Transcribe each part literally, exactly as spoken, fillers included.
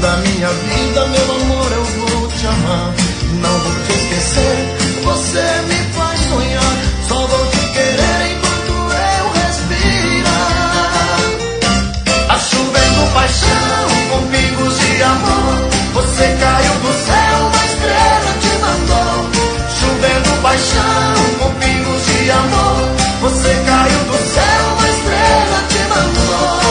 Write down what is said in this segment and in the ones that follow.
toda a minha vida, meu amor, eu vou te amar. Não vou te esquecer, você me faz sonhar. Só vou te querer enquanto eu respirar. Tá chovendo paixão com pingos de amor. Você caiu do céu, uma estrela te mandou. Chovendo paixão com pingos de amor. Você caiu do céu, uma estrela te mandou.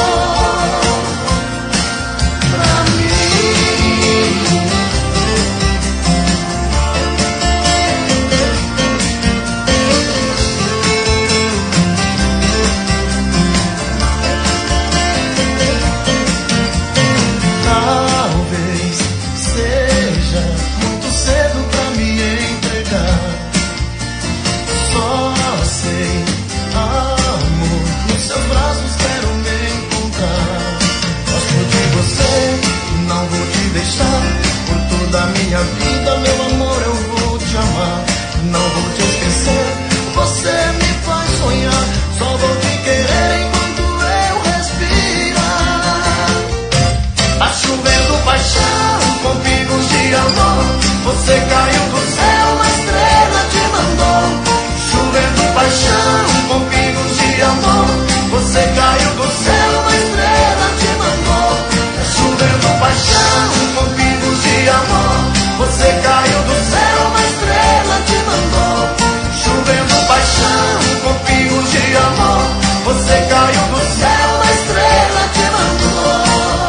Da minha vida, meu amor, eu vou te amar. Não vou te esquecer, você me faz sonhar. Só vou te querer enquanto eu respirar. Tá chovendo paixão com pingos de amor. Você caiu do céu, uma estrela te mandou. Chovendo paixão com pingos de amor. Você caiu do céu, uma estrela te mandou. Tá chovendo paixão com pingos de amor. Você caiu do céu, uma estrela te mandou. Chovendo paixão com pingos de amor. Você caiu do céu, uma estrela te mandou.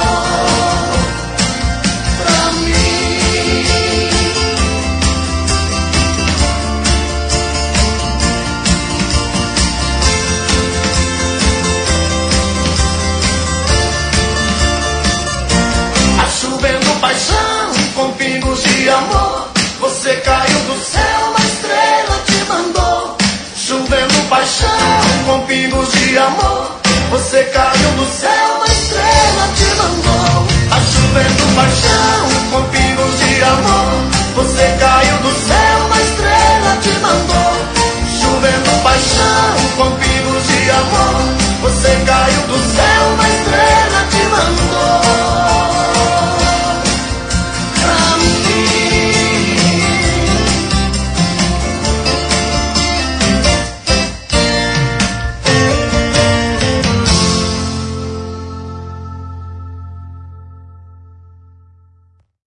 Pra mim. Tá chovendo paixão com pingos de amor. Você caiu do céu, uma estrela te mandou. Chovendo paixão com pingos de amor. Você caiu do céu, uma estrela te mandou. Tá chovendo paixão.